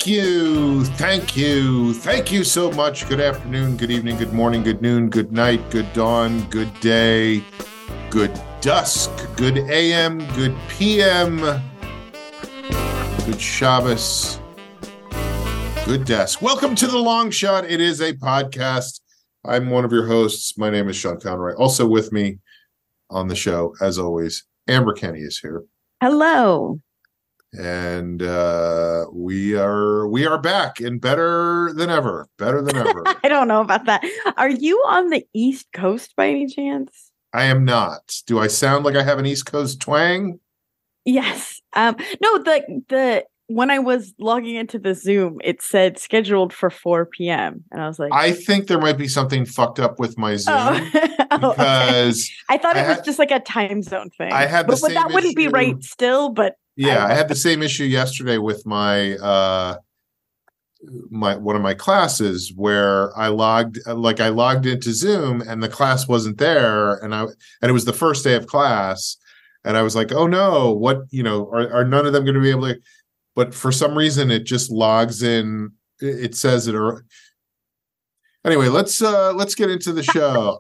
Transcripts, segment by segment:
Thank you. Thank you. Thank you so much. Good afternoon, good evening, good morning, good noon, good night, good dawn, good day, good dusk, good AM, good PM, good Shabbos, good desk. Welcome to The Long Shot. It is a podcast. I'm one of your hosts. My name is Sean Conroy. Also with me on the show, as always, Amber Kenny is here. Hello. And we are back and better than ever. I don't know about that. Are you on the East Coast by any chance? I am not. Do I sound like I have an East Coast twang? Yes. No, the when I was logging into the Zoom, it said scheduled for 4 p.m. And I was like, I think there might be something fucked up with my Zoom because okay. I thought it was just like a time zone thing. I had the same that wouldn't issue. be right still, but yeah, I had the same issue yesterday with my one of my classes where I logged into Zoom and the class wasn't there, and it was the first day of class, and I was like, oh no, what, are none of them going to be able to? But for some reason, it just logs in. It says it. Anyway, let's get into the show.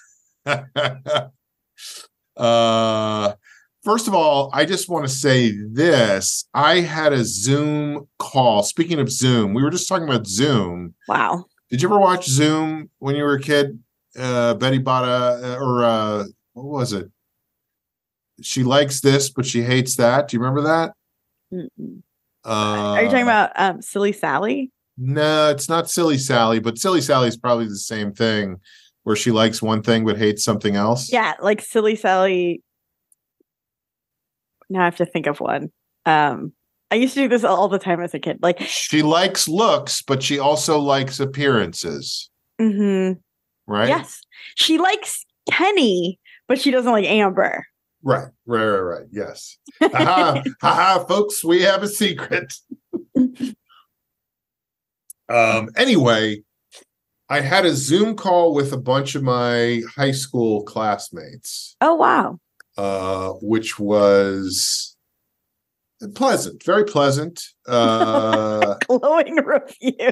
First of all, I just want to say this. I had a Zoom call. Speaking of Zoom, we were just talking about Zoom. Wow. Did you ever watch Zoom when you were a kid? Betty Botta, what was it? She likes this, but she hates that. Do you remember that? Are you talking about Silly Sally? No, it's not Silly Sally, but Silly Sally is probably the same thing, where she likes one thing but hates something else. Yeah, like Silly Sally. Now I have to think of one. I used to do this all the time as a kid. Like, she likes looks, but she also likes appearances. Mm-hmm. Right? Yes. She likes Kenny, but she doesn't like Amber. Right. Yes. Haha, folks, we have a secret. Anyway, I had a Zoom call with a bunch of my high school classmates. Oh, wow. Which was pleasant, very pleasant. Glowing review.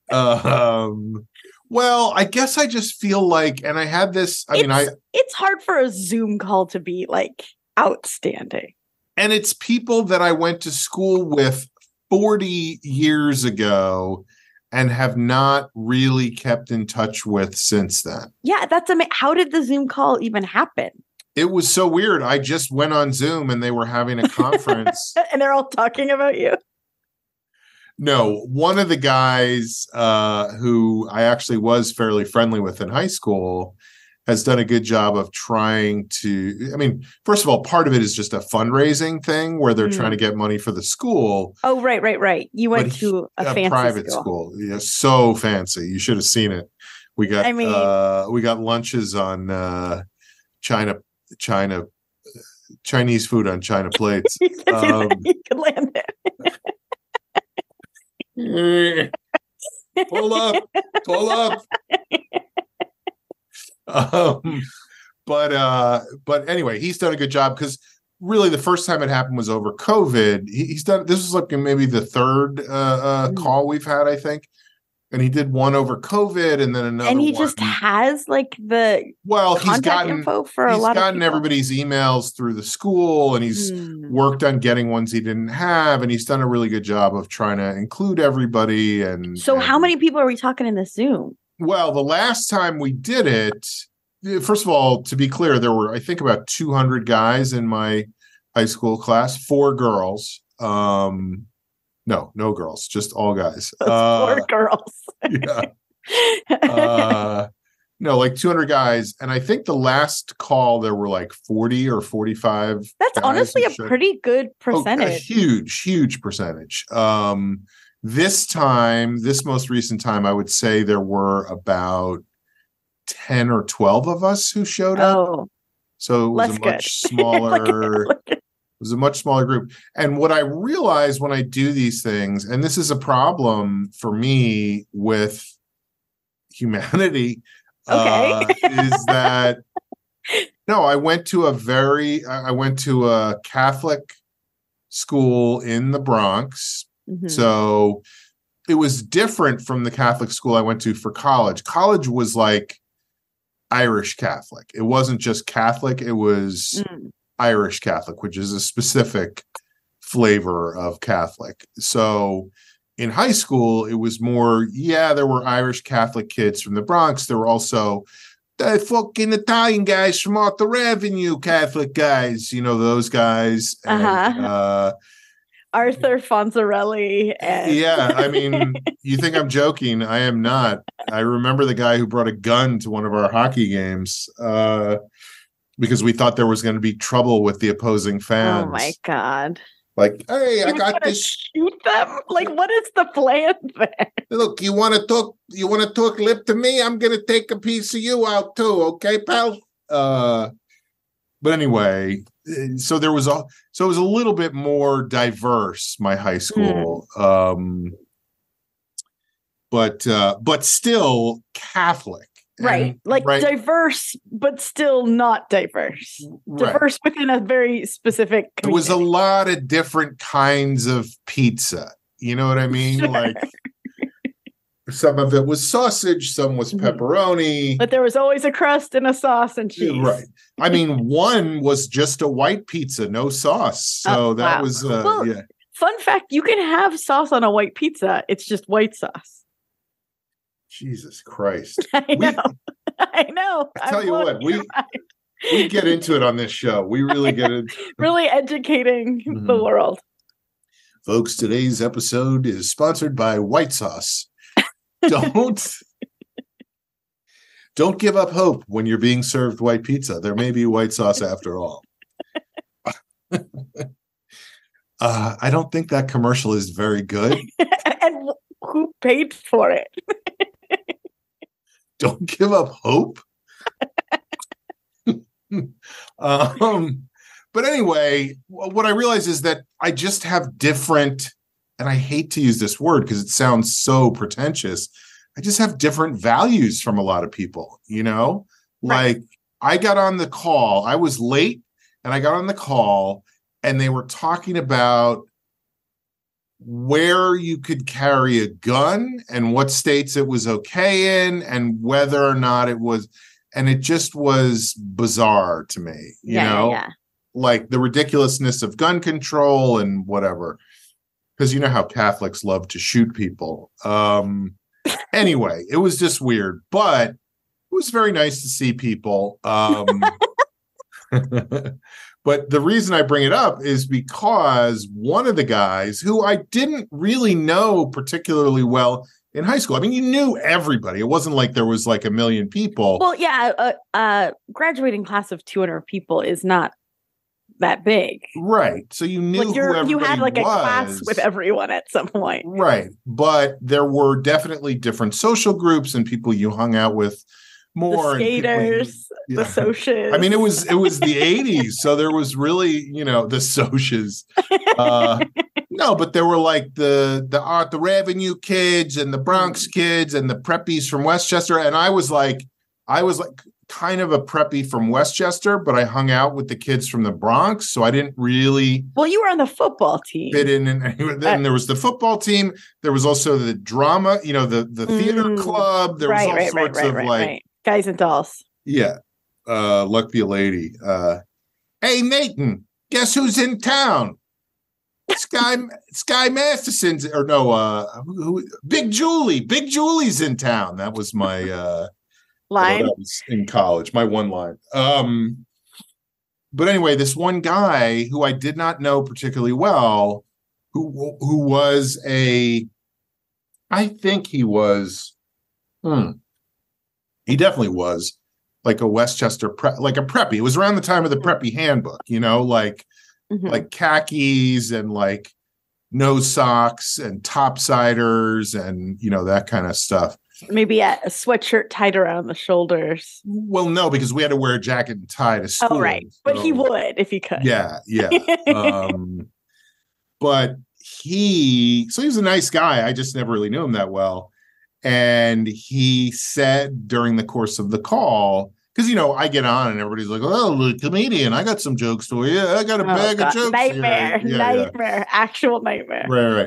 Well, I guess I just feel like, and I had this, it's hard for a Zoom call to be like outstanding. And it's people that I went to school with 40 years ago and have not really kept in touch with since then. Yeah, that's amazing. How did the Zoom call even happen? It was so weird. I just went on Zoom and they were having a conference. And they're all talking about you. No, one of the guys who I actually was fairly friendly with in high school has done a good job of trying to, first of all, part of it is just a fundraising thing where they're trying to get money for the school. Oh, right. You went to a fancy private school. Yeah, so fancy. You should have seen it. We got lunches on Chinese food on China plates. You could land it. Pull up. But anyway, he's done a good job because really the first time it happened was over COVID. He's done, this is like maybe the third call we've had, I think. And he did one over COVID and then another one. And he just has like the contact info for a lot of people. He's gotten everybody's emails through the school and he's worked on getting ones he didn't have. And he's done a really good job of trying to include everybody. So how many people are we talking in the Zoom? Well, the last time we did it, first of all, to be clear, there were, I think, about 200 guys in my high school class, 4 girls. No girls, just all guys. 4 girls. Yeah. No, like 200 guys. And I think the last call, there were like 40 or 45. That's honestly a pretty good percentage. A huge percentage. This most recent time, I would say there were about 10 or 12 of us who showed up. Oh, so it was a much smaller. It was a much smaller group. And what I realized when I do these things, and this is a problem for me with humanity, is that no, I went to a Catholic school in the Bronx. Mm-hmm. So it was different from the Catholic school I went to for college. College was like Irish Catholic. It wasn't just Catholic. It was Irish Catholic, which is a specific flavor of Catholic. So in high school, it was more, there were Irish Catholic kids from the Bronx. There were also the fucking Italian guys from Arthur Avenue, Catholic guys, those guys. And, Arthur Fonzarelli. And I mean, you think I'm joking. I am not. I remember the guy who brought a gun to one of our hockey games because we thought there was going to be trouble with the opposing fans. Oh, my God. Like, hey, I got this. Shoot them? Like, what is the plan there? Look, you want to talk lip to me? I'm going to take a piece of you out too. Okay, pal? But anyway, so it was a little bit more diverse, my high school. But still Catholic. Right. Diverse, but still not diverse. Right. Diverse within a very specific community. There was a lot of different kinds of pizza. You know what I mean? Sure. Like some of it was sausage, some was pepperoni. But there was always a crust and a sauce and cheese. Right. I mean, one was just a white pizza, no sauce. So that was Fun fact, you can have sauce on a white pizza. It's just white sauce. Jesus Christ. I know. I tell you what, we get into it on this show. We really get into really educating the world. Folks, today's episode is sponsored by white sauce. Don't give up hope when you're being served white pizza. There may be white sauce after all. I don't think that commercial is very good. And who paid for it? Don't give up hope. But anyway, what I realize is that I just have different, and I hate to use this word because it sounds so pretentious. I just have different values from a lot of people, Right. Like I got on the call, I was late and I got on the call and they were talking about where you could carry a gun and what states it was okay in and whether or not it was, and it just was bizarre to me, you know, like the ridiculousness of gun control and whatever, because you know how Catholics love to shoot people. Anyway, it was just weird, but it was very nice to see people. But the reason I bring it up is because one of the guys who I didn't really know particularly well in high school. I mean, you knew everybody. It wasn't like there was like a million people. Well, graduating class of 200 people is not that big. Right. So you knew who everybody you had like a was. class with everyone at some point. Right. But there were definitely different social groups and people you hung out with more. The skaters, the socias. I mean, it was the 80s. So there was really, the socias. No, but there were like the Arthur Avenue kids and the Bronx kids and the preppies from Westchester. And I was like kind of a preppy from Westchester, but I hung out with the kids from the Bronx. So I didn't really. Well, you were on the football team. Fit in. And then there was the football team. There was also the drama, the theater club. There was all sorts of Guys and dolls. Yeah. Luck be a lady. Hey, Nathan, guess who's in town? Sky Masterson's, or no, Big Julie. Big Julie's in town. That was my line. That was in college, my one line. But anyway, this one guy who I did not know particularly well, who was I think he was, he definitely was like a Westchester like a preppy. It was around the time of the preppy handbook, like khakis and like no socks and topsiders and that kind of stuff. Maybe a sweatshirt tied around the shoulders. Well, no, because we had to wear a jacket and tie to school. Oh, right. But he would if he could. Yeah. But he was a nice guy. I just never really knew him that well. And he said during the course of the call, because, I get on and everybody's like, oh, the comedian, I got some jokes for you. I got a bag of jokes. Nightmare. Actual nightmare. Right.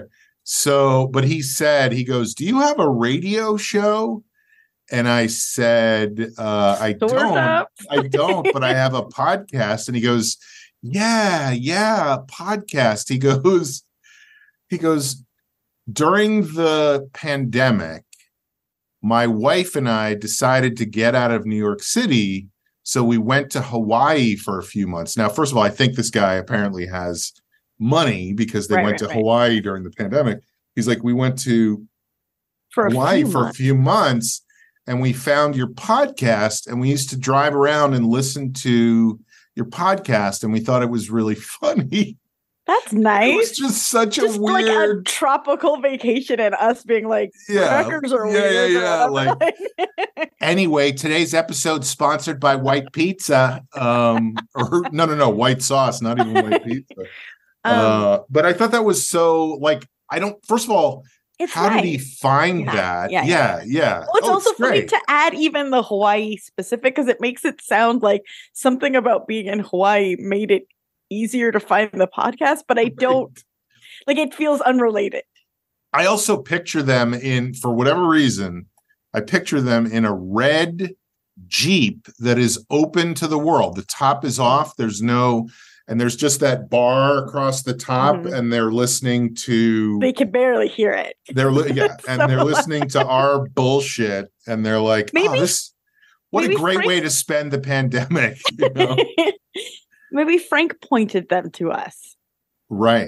So, but he goes, "Do you have a radio show?" And I said, I don't, but I have a podcast. And he goes, yeah, podcast. He goes, during the pandemic, my wife and I decided to get out of New York City. So we went to Hawaii for a few months. Now, first of all, I think this guy apparently has money because they went to Hawaii during the pandemic. He's like, we went to Hawaii for a few months. And we found your podcast, and we used to drive around and listen to your podcast, and we thought it was really funny. That's nice. It was just such a weird, like a tropical vacation, and us being like, crackers are weird. Yeah. Like, anyway, today's episode sponsored by White Pizza. Or no, white sauce, not even white pizza. But I thought that was so like first of all. How did he find that? Yeah. Well, it's also funny to add even the Hawaii specific because it makes it sound like something about being in Hawaii made it easier to find the podcast, but I don't like it feels unrelated. I also picture them for whatever reason, I picture them in a red Jeep that is open to the world. The top is off. And there's just that bar across the top, and they're listening to. They can barely hear it. They're listening to our bullshit, and they're like, what a great way to spend the pandemic. You know? Maybe Frank pointed them to us. Right.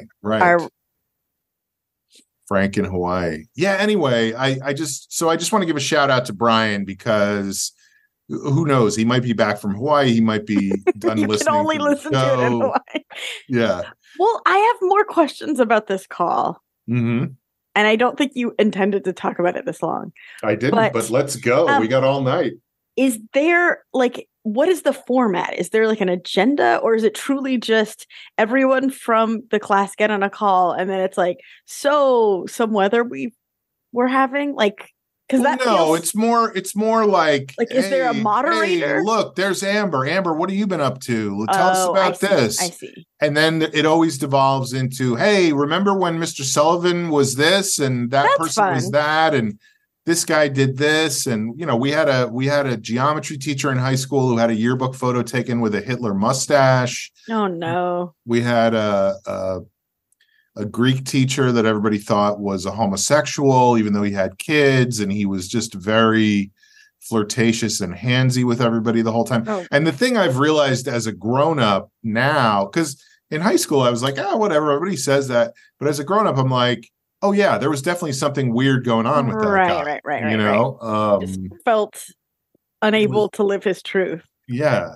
Frank in Hawaii. Yeah. Anyway, I just want to give a shout out to Brian because. Who knows? He might be back from Hawaii. He might be done listening. You can only listen to it in Hawaii. Yeah. Well, I have more questions about this call. Mm-hmm. And I don't think you intended to talk about it this long. I didn't, but let's go. We got all night. Is there what is the format? Is there like an agenda, or is it truly just everyone from the class get on a call and then it's like, so some weather we're having it's more like is there a moderator? Hey, look, there's Amber. Amber, what have you been up to? Tell us about this. I see. And then it always devolves into, hey, remember when Mr. Sullivan was this and that person was that and this guy did this, and we had a geometry teacher in high school who had a yearbook photo taken with a Hitler mustache. Oh no. We had a Greek teacher that everybody thought was a homosexual, even though he had kids, and he was just very flirtatious and handsy with everybody the whole time. Oh. And the thing I've realized as a grown-up now, because in high school I was like, whatever, everybody says that. But as a grown-up, I'm like, oh yeah, there was definitely something weird going on with that guy. Right. Just felt unable to live his truth. Yeah.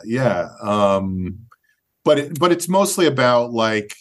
But it's mostly about like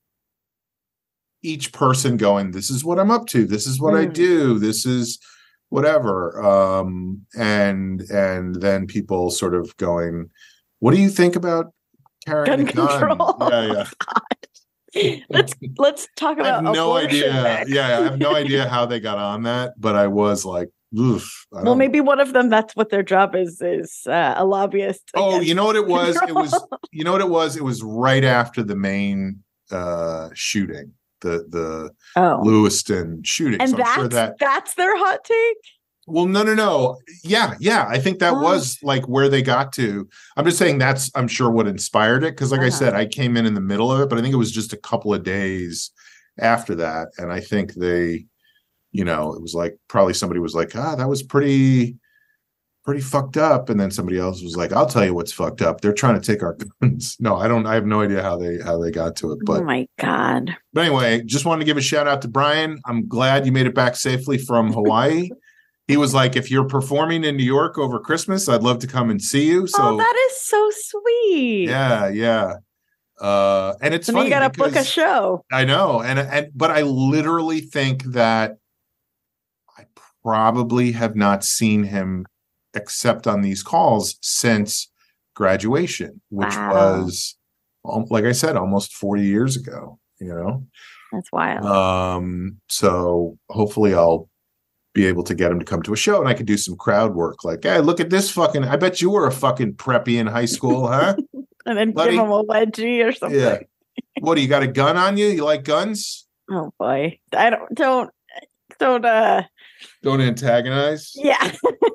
each person going, this is what I'm up to. This is what I do. This is whatever. And then people sort of going, what do you think about carrying a gun? Yeah. Let's talk about. I have no idea. Yeah, I have no idea how they got on that, but I was like, oof. Well, maybe one of them. That's what their job is a lobbyist. Oh, you know what it was? It was. You know what it was? It was right after the main shooting. The Lewiston shooting. And so that's their hot take? Well, no. Yeah. I think that was like where they got to. I'm just saying I'm sure what inspired it. Because like I said, I came in the middle of it, but I think it was just a couple of days after that. And I think they, it was like, probably somebody was like, that was pretty fucked up. And then somebody else was like, I'll tell you what's fucked up. They're trying to take our guns. No, I have no idea how they got to it. But oh my God. But anyway, just wanted to give a shout out to Brian. I'm glad you made it back safely from Hawaii. He was like, if you're performing in New York over Christmas, I'd love to come and see you. So that is so sweet. Yeah. And it's funny. You got to book a show. I know. But I literally think that I probably have not seen him except on these calls since graduation, which was, like I said, almost 40 years ago, That's wild. So hopefully I'll be able to get him to come to a show and I could do some crowd work. Like, hey, look at this I bet you were a fucking preppy in high school, huh? And then give him a wedgie or something. Yeah. What, do you got a gun on you? You like guns? Oh boy. I don't Don't antagonize. yeah.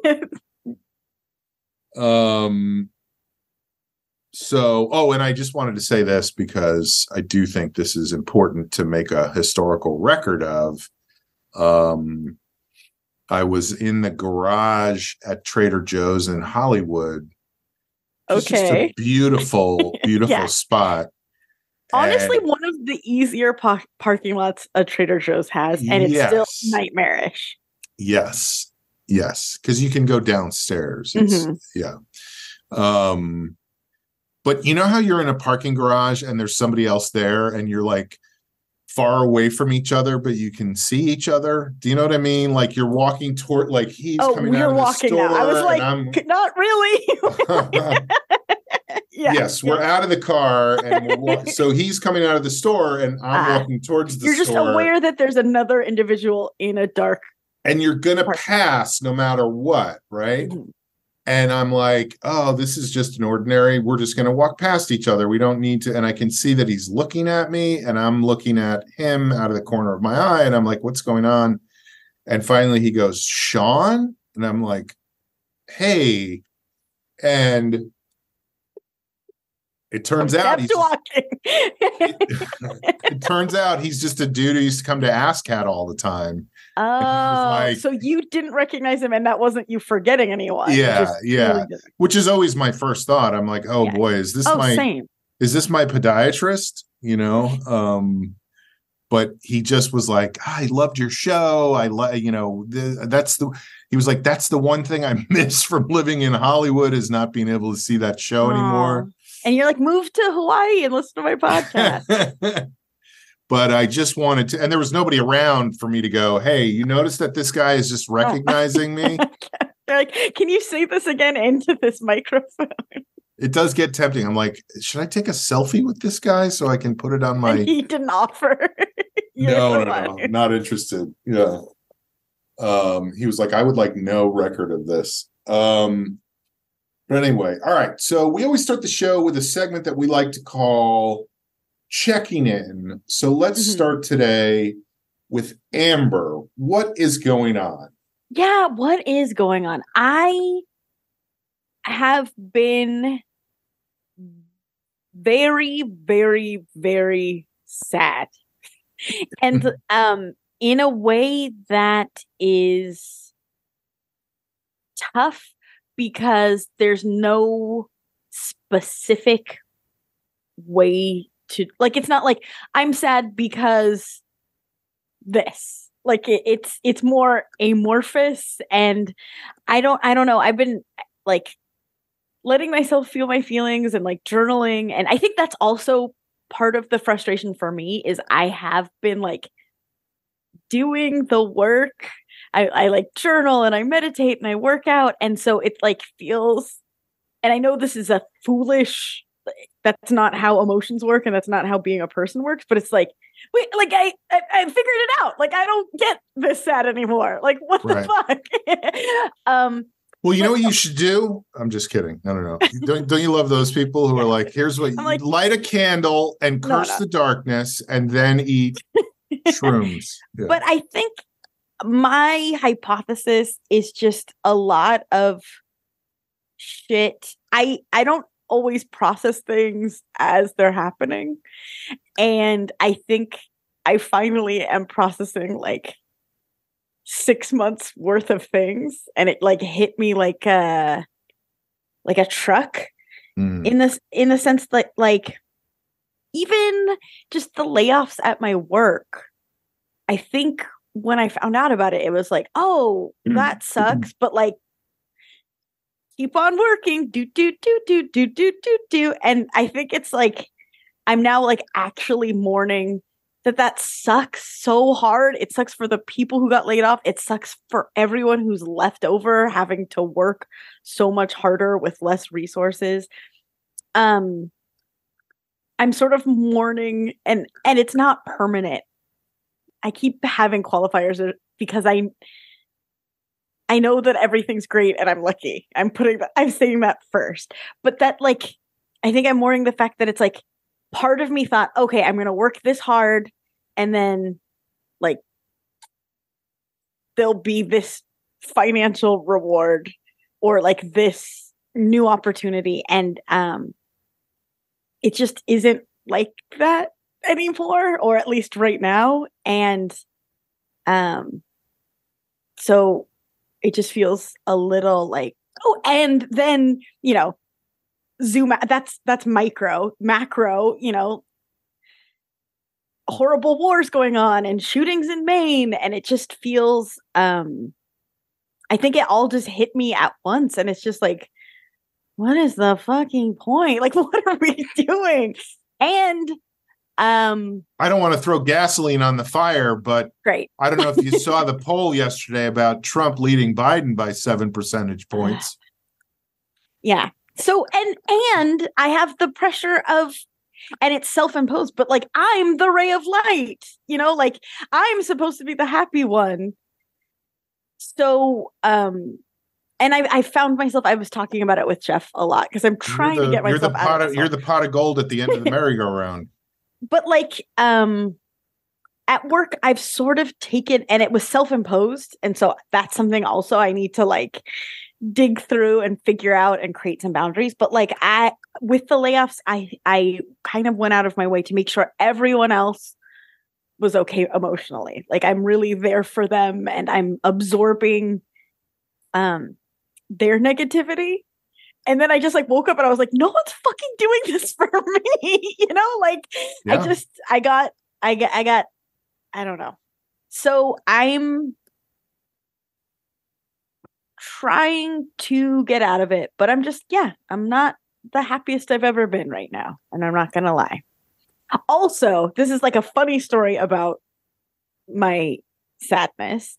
Um and I just wanted to say this because I do think this is important to make a historical record of. I was in the garage at Trader Joe's in Hollywood. It's just a beautiful, beautiful spot. Honestly, one of the easier parking lots a Trader Joe's has, and it's still nightmarish. Yes, because you can go downstairs. Yeah. But you know how you're in a parking garage and there's somebody else there and you're like far away from each other, but you can see each other. Do you know what I mean? Like you're walking toward, like he's coming out of the store. Now. I was like, not really. Yes, we're out of the car, and so he's coming out of the store, and I'm walking towards the store. You're just aware that there's another individual in a dark, and you're gonna pass no matter what, right? Mm-hmm. And I'm like, oh, this is just an ordinary. We're just gonna walk past each other. We don't need to. And I can see that he's looking at me, and I'm looking at him out of the corner of my eye, and I'm like, what's going on? And finally, he goes, Sean, and I'm like, hey, and it turns out it turns out he's just a dude who used to come to ASCAT all the time. Oh, so you didn't recognize him, and that wasn't you forgetting anyone. Yeah. Really, which is always my first thought. I'm like, oh boy, is this my podiatrist? You know? But he just was like, I loved your show. He was like, that's the one thing I miss from living in Hollywood is not being able to see that show anymore. And you're like, move to Hawaii and listen to my podcast. But I just wanted to, and there was nobody around for me to go, hey, you notice that this guy is just recognizing me? They're like, can you say this again into this microphone? It does get tempting. I'm like, should I take a selfie with this guy so I can put it on my... And he didn't offer. No, not interested. Yeah. He was like, I would like no record of this. But anyway, all right. So we always start the show with a segment that we like to call checking in. So let's start today with Amber. What is going on? Yeah, what is going on? I have been very, very, very sad. And in a way that is tough because there's no specific way to, like, it's not like I'm sad because this, like it's more amorphous, and I don't know. I've been like letting myself feel my feelings and like journaling, and I think that's also part of the frustration for me is I have been like doing the work. I like journal and I meditate and I work out. And so it like feels, and I know this is a foolish, that's not how emotions work and that's not how being a person works, but it's like, wait, like I figured it out. Like I don't get this sad anymore. Like what the fuck? Well, you know what you should do? I'm just kidding. I don't know. Don't you love those people who are like, here's what you like, light a candle and curse the darkness and then eat shrooms. Yeah. But I think my hypothesis is just a lot of shit. I don't always process things as they're happening. And I think I finally am processing like 6 months worth of things, and it like hit me like a truck in the sense that like even just the layoffs at my work, I think when I found out about it, it was like, oh, that sucks, but like keep on working, do. And I think it's like I'm now like actually mourning that sucks so hard. It sucks for the people who got laid off. It sucks for everyone who's left over having to work so much harder with less resources. I'm sort of mourning, and it's not permanent. I keep having qualifiers because I know that everything's great and I'm lucky. I'm saying that first. But that like I think I'm mourning the fact that it's like part of me thought, okay, I'm going to work this hard and then like there'll be this financial reward or like this new opportunity, and it just isn't like that anymore, or at least right now. And so it just feels a little like, oh, and then, you know, zoom out, that's micro. Macro, you know, horrible wars going on and shootings in Maine, and it just feels I think it all just hit me at once, and it's just like, what is the fucking point? Like, what are we doing? And I don't want to throw gasoline on the fire, but great. I don't know if you saw the poll yesterday about Trump leading Biden by 7 percentage points. Yeah. So and I have the pressure of, and it's self-imposed, but like I'm the ray of light, you know, like I'm supposed to be the happy one. So and I found myself, I was talking about it with Jeff a lot because I'm trying to get myself out of it. You're the pot of gold at the end of the merry-go-round. But like at work, I've sort of taken, and it was self-imposed, and so that's something also I need to like dig through and figure out and create some boundaries. But like with the layoffs, I kind of went out of my way to make sure everyone else was okay emotionally. Like I'm really there for them, and I'm absorbing their negativity. And then I just like woke up and I was like, no one's fucking doing this for me. You know, like yeah. I got, I don't know. So I'm trying to get out of it, but I'm not the happiest I've ever been right now. And I'm not going to lie. Also, this is like a funny story about my sadness.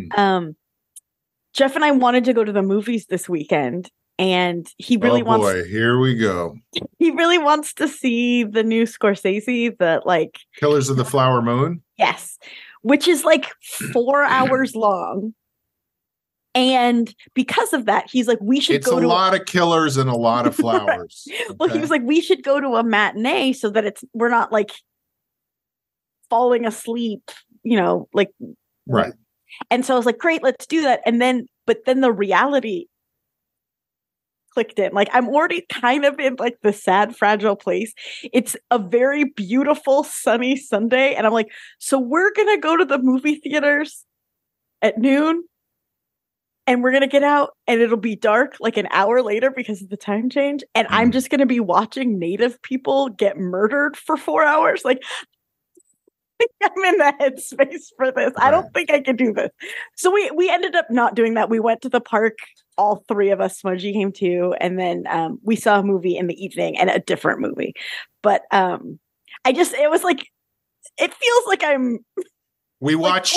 Jeff and I wanted to go to the movies this weekend, and he really wants. Oh boy, here we go. He really wants to see the new Scorsese, the like Killers of the Flower Moon. Yes, which is like 4 hours long. And because of that, he's like, we should go to... It's a lot of killers and a lot of flowers. Right. Okay. Well, he was like, we should go to a matinee so that we're not like falling asleep, you know, like... Right. And so I was like, great, let's do that. But then the reality clicked in. Like, I'm already kind of in like the sad, fragile place. It's a very beautiful, sunny Sunday. And I'm like, so we're going to go to the movie theaters at noon, and we're going to get out, and it'll be dark like an hour later because of the time change. And I'm just going to be watching Native people get murdered for 4 hours. Like, I'm in the headspace for this. Right. I don't think I can do this. So we ended up not doing that. We went to the park. All three of us, Smudgy came too. And then we saw a movie in the evening, and a different movie. But it was like, it feels like I'm... We watched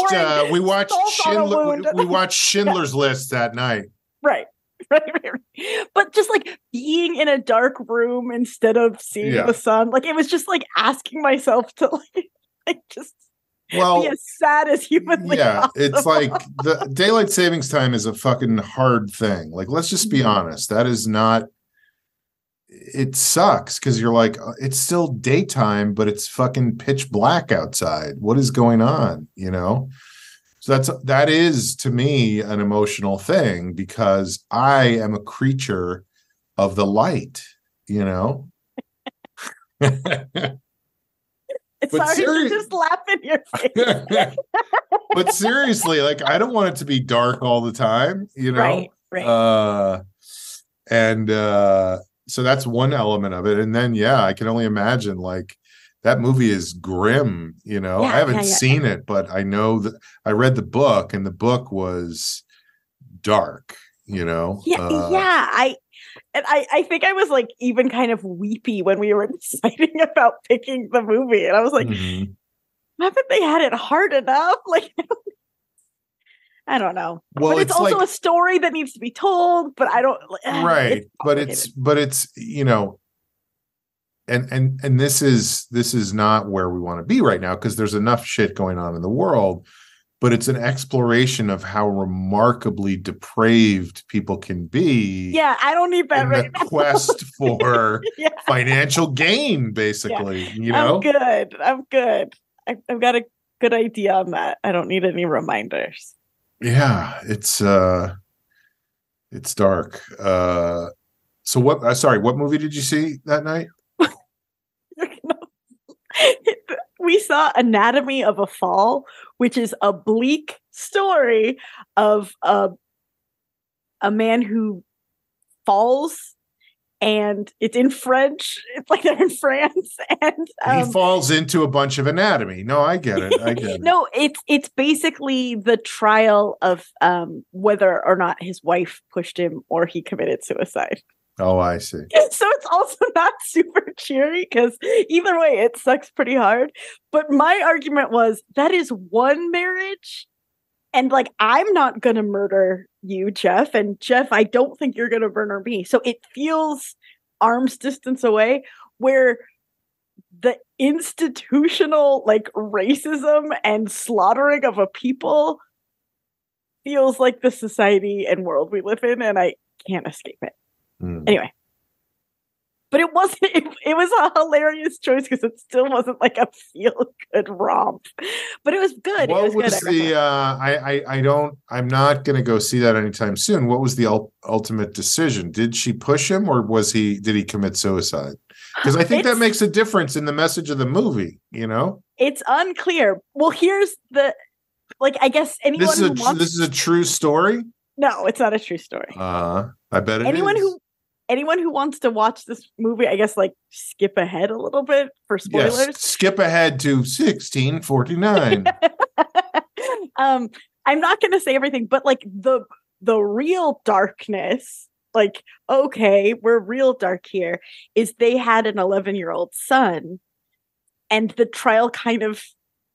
Schindler's List that night. Right. But just like being in a dark room instead of seeing the sun, like it was just like asking myself to like just be as sad as humanly possible. It's like the daylight savings time is a fucking hard thing. Like, let's just be honest. That is not... It sucks because you're like, it's still daytime, but it's fucking pitch black outside. What is going on? You know? So that is to me an emotional thing, because I am a creature of the light, you know? Sorry to just laugh in your face. But seriously, like, I don't want it to be dark all the time, you know? Right. So that's one element of it. And then, I can only imagine, like, that movie is grim, you know? I haven't seen it, but I know that I read the book, and the book was dark, you know? I think I was like even kind of weepy when we were deciding about picking the movie. And I was like, haven't they had it hard enough? Like, I don't know. Well, but it's also like a story that needs to be told, but I don't... Right. But it's, you know, and this is not where we want to be right now, because there's enough shit going on in the world. But it's an exploration of how remarkably depraved people can be. Yeah, I don't need that right now. Quest for financial gain, basically. You know, I'm good. I've got a good idea on that. I don't need any reminders. Yeah, it's dark. So what? Sorry, what movie did you see that night? We saw Anatomy of a Fall, which is a bleak story of a man who falls, and it's in French. It's like they're in France, and he falls into a bunch of anatomy. No, I get it. I get it. No, it's basically the trial of whether or not his wife pushed him or he committed suicide. Oh, I see. So it's also not super cheery because either way, it sucks pretty hard. But my argument was that is one marriage. And like, I'm not going to murder you, Jeff. And Jeff, I don't think you're going to murder me. So it feels arm's distance away, where the institutional like racism and slaughtering of a people feels like the society and world we live in. And I can't escape it. Anyway, but it wasn't. It was a hilarious choice because it still wasn't like a feel good romp, but it was good. What it was good. The? I don't. I'm not going to go see that anytime soon. What was the ultimate decision? Did she push him, or did he commit suicide? Because I think that makes a difference in the message of the movie. You know, it's unclear. Well, here's the I guess anyone this is a true story. No, it's not a true story. I bet it anyone who wants to watch this movie, I guess, like skip ahead a little bit for spoilers. Yes, skip ahead to 1649. I'm not going to say everything, but like the real darkness, like, okay, we're real dark here, is they had an 11-year-old son, and the trial kind of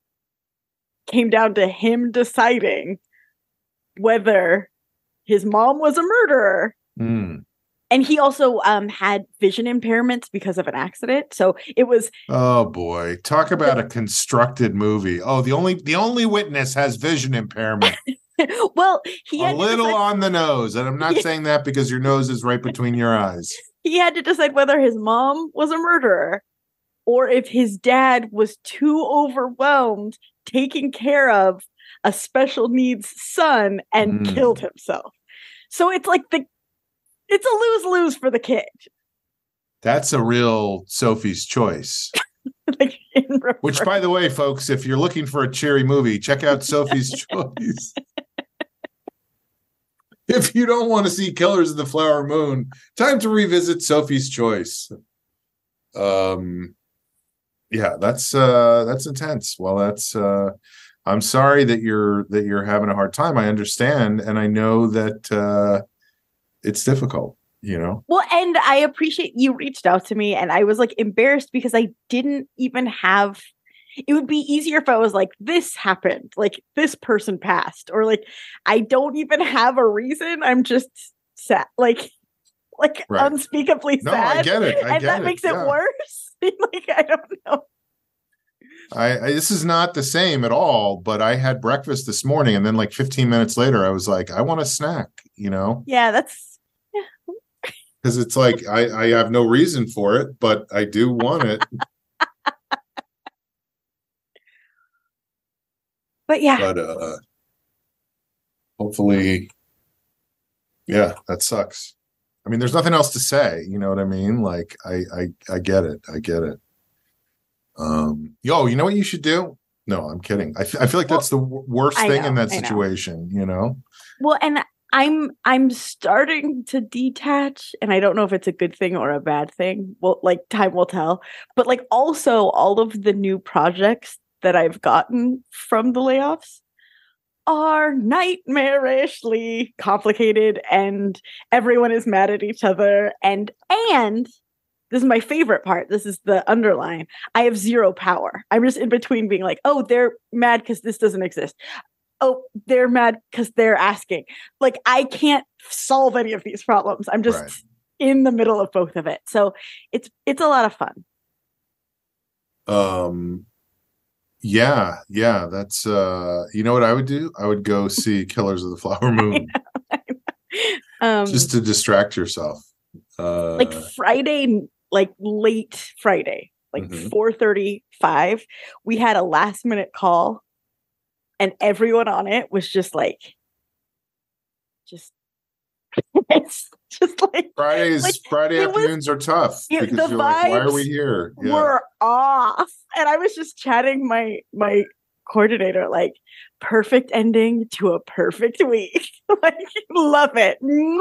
came down to him deciding whether his mom was a murderer. And he also had vision impairments because of an accident. So it was. Oh boy, talk about a constructed movie. Oh, the only witness has vision impairment. Well, he had a little on the nose, and I'm not saying that because your nose is right between your eyes. He had to decide whether his mom was a murderer, or if his dad was too overwhelmed taking care of a special needs son and killed himself. So it's like it's a lose-lose for the kid. That's a real Sophie's Choice. Which, by the way, folks, if you're looking for a cheery movie, check out Sophie's Choice. If you don't want to see Killers of the Flower Moon, time to revisit Sophie's Choice. Yeah, that's intense. Well, that's I'm sorry that you're having a hard time. I understand, and I know that it's difficult, you know. Well, and I appreciate you reached out to me, and I was like embarrassed because I didn't even have. It would be easier if I was like, this happened, like this person passed, or like I don't even have a reason. I'm just sad, like right. Unspeakably sad. No, I get it. And that makes it worse. Like, I don't know. This is not the same at all, but I had breakfast this morning, and then like 15 minutes later, I was like, I want a snack, you know? Yeah, because it's like I have no reason for it, but I do want it. But yeah. But hopefully, yeah, that sucks. I mean, there's nothing else to say, you know what I mean? Like, I get it. I get it. You know what you should do? No, I'm kidding. I feel like that's the worst thing in that situation, you know? Well, and I'm starting to detach, and I don't know if it's a good thing or a bad thing. Well, like, time will tell. But like, also all of the new projects that I've gotten from the layoffs are nightmarishly complicated, and everyone is mad at each other. And this is my favorite part. This is the underline. I have zero power. I'm just in between being like, oh, they're mad because this doesn't exist. Oh, they're mad because they're asking. Like, I can't solve any of these problems. I'm just in the middle of both of it. So it's a lot of fun. Yeah, that's you know what I would do? I would go see Killers of the Flower Moon. Just to distract yourself. Like Friday, like late Friday. like 4:35. We had a last minute call, and everyone on it was just like, it's just like Friday afternoons are tough because you're like, why are we here? Yeah. We're off. And I was just chatting my coordinator, like, perfect ending to a perfect week. Like, love it.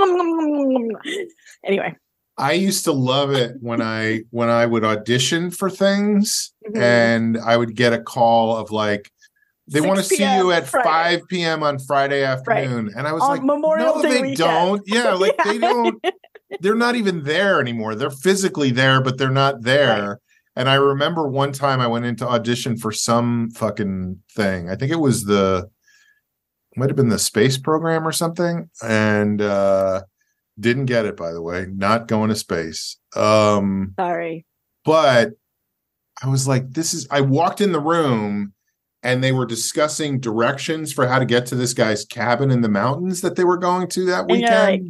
Anyway. I used to love it when I would audition for things and I would get a call of like, they want to see you at Friday. 5 p.m. on Friday afternoon. Right. And I was like, Memorial Day weekend. Don't. Yeah, like they don't. They're not even there anymore. They're physically there, but they're not there. Right. And I remember one time I went into audition for some fucking thing. I think it was might have been the space program or something. And didn't get it, by the way. Not going to space. Sorry. But I was like, I walked in the room and they were discussing directions for how to get to this guy's cabin in the mountains that they were going to that weekend.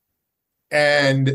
And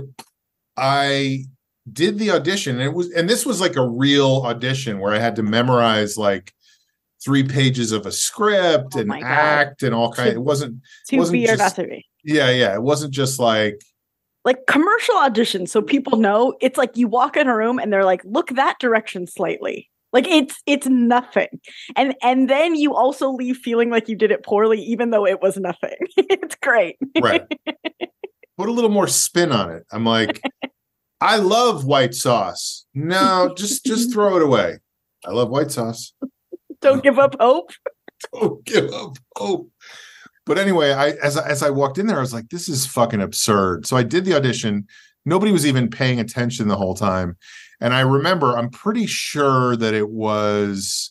I did the audition, and this was like a real audition where I had to memorize like 3 pages of a script and act and all kinds. It wasn't be or not to be. Yeah. It wasn't just like commercial auditions. So people know, it's like you walk in a room and they're like, look that direction slightly. Like it's nothing. And then you also leave feeling like you did it poorly, even though it was nothing. It's great. Right. Put a little more spin on it. I'm like, I love white sauce. No, just throw it away. I love white sauce. Don't give up hope. Don't give up hope. But anyway, as I walked in there, I was like, this is fucking absurd. So I did the audition. Nobody was even paying attention the whole time. And I remember, I'm pretty sure that it was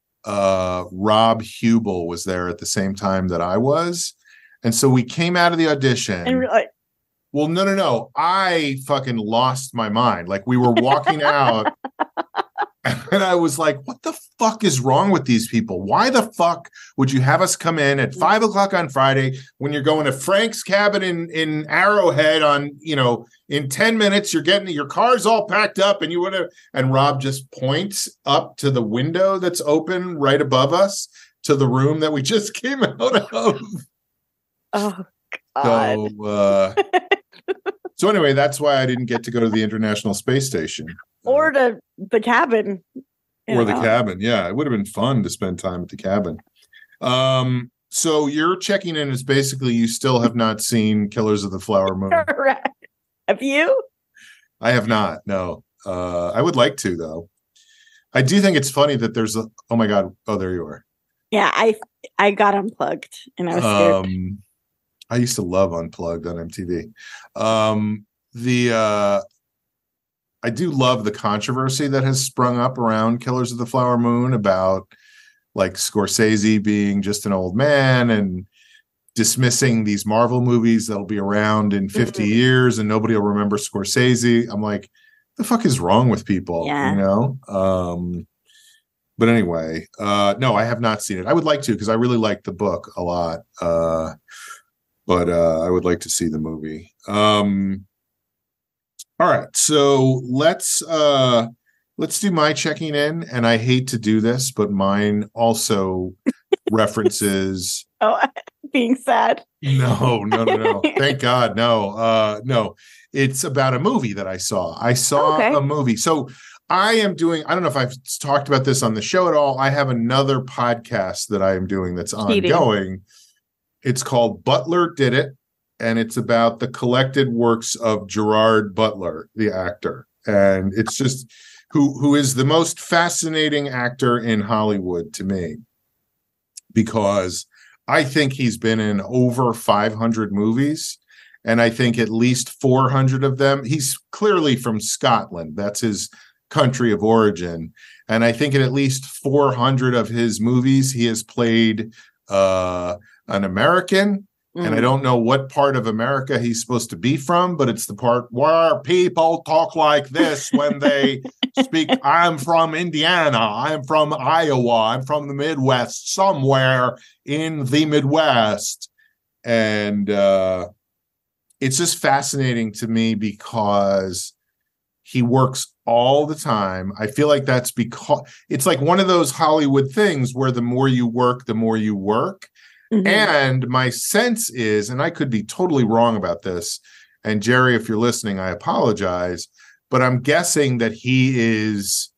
Rob Hubel was there at the same time that I was. And so we came out of the audition. And we're like, well, no. I fucking lost my mind. Like, we were walking out and I was like, what the fuck is wrong with these people? Why the fuck would you have us come in at 5 o'clock on Friday when you're going to Frank's cabin in Arrowhead on, in 10 minutes, you're getting your car's all packed up and you would have, and Rob just points up to the window that's open right above us to the room that we just came out of. Oh, God. So anyway, that's why I didn't get to go to the International Space Station. Or to the cabin. Or the cabin. Yeah, it would have been fun to spend time at the cabin. So your checking in is basically you still have not seen Killers of the Flower Moon. Correct. Have you? I have not, no. I would like to, though. I do think it's funny that there's oh my God. Oh, there you are. Yeah, I got unplugged and I was scared. I used to love Unplugged on MTV. I do love the controversy that has sprung up around Killers of the Flower Moon about like Scorsese being just an old man and dismissing these Marvel movies that'll be around in 50 years and nobody will remember Scorsese. I'm like, the fuck is wrong with people? Yeah. But anyway, no, I have not seen it. I would like to because I really like the book a lot. But I would like to see the movie. All right, so let's do my checking in, and I hate to do this, but mine also references. Oh, being sad. No. Thank God, no. It's about a movie that I saw. I saw a movie. So I am doing. I don't know if I've talked about this on the show at all. I have another podcast that I am doing that's ongoing. It's called Butler Did It, and it's about the collected works of Gerard Butler, the actor. And it's just who is the most fascinating actor in Hollywood to me, because I think he's been in over 500 movies, and I think at least 400 of them, he's clearly from Scotland. That's his country of origin. And I think in at least 400 of his movies, he has played an American, and I don't know what part of America he's supposed to be from, but it's the part where people talk like this when they speak. I'm from Indiana. I'm from Iowa. I'm from the Midwest, somewhere in the Midwest. And it's just fascinating to me because He works all the time. I feel like that's because it's like one of those Hollywood things where the more you work, the more you work. Mm-hmm. And my sense is, and I could be totally wrong about this, and Jerry, if you're listening, I apologize, but I'm guessing that he is,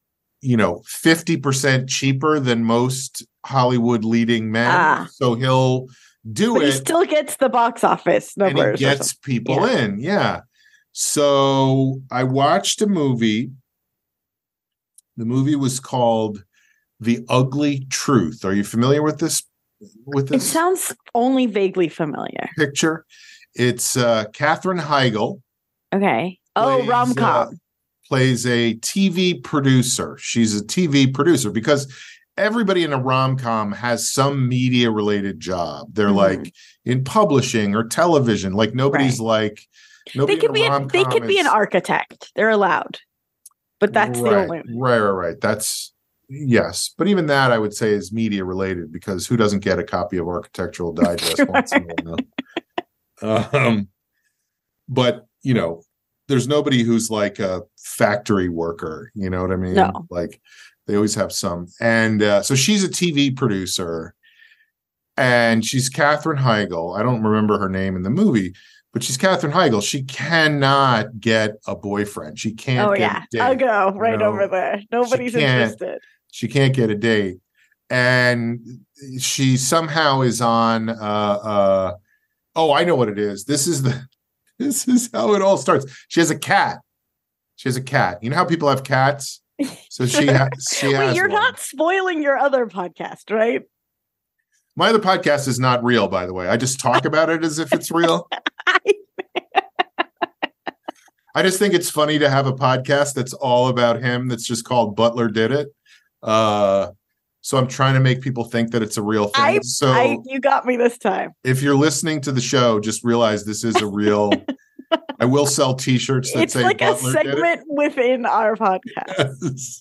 50% cheaper than most Hollywood leading men. So he'll do it. He still gets the box office numbers. And he gets people in. Yeah. So I watched a movie. The movie was called The Ugly Truth. Are you familiar with this? It sounds only vaguely familiar. Picture. It's Katherine Heigl. Okay. Rom-com. Plays a TV producer. She's a TV producer because everybody in a rom-com has some media-related job. They're like in publishing or television. Like nobody's like nobody. They could be an architect. They're allowed, but that's the only. Right. That's yes, but even that I would say is media-related because who doesn't get a copy of Architectural Digest once in a while? But there's nobody who's like a factory worker. You know what I mean? No. Like they always have some. And so she's a TV producer and she's Katherine Heigl. I don't remember her name in the movie, but she's Katherine Heigl. She cannot get a boyfriend. She can't get a date. I'll go over there. Nobody's interested. She can't get a date. And she somehow is on I know what it is. This is how it all starts. She has a cat. You know how people have cats? So she has Wait, you're one. not spoiling your other podcast, right? My other podcast is not real, by the way. I just talk about it as if it's real. I just think it's funny to have a podcast that's all about him. That's just called Butler Did It. So I'm trying to make people think that it's a real thing. You got me this time. If you're listening to the show, just realize this is a real. I will sell T-shirts that say like Butler a segment within our podcast.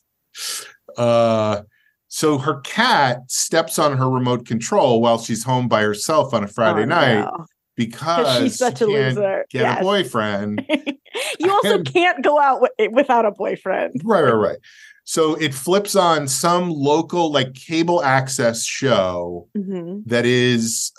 Yes. So her cat steps on her remote control while she's home by herself on a Friday night because she's such a loser. Get a boyfriend. You also can't go out without a boyfriend. Right. So it flips on some local like cable access show that is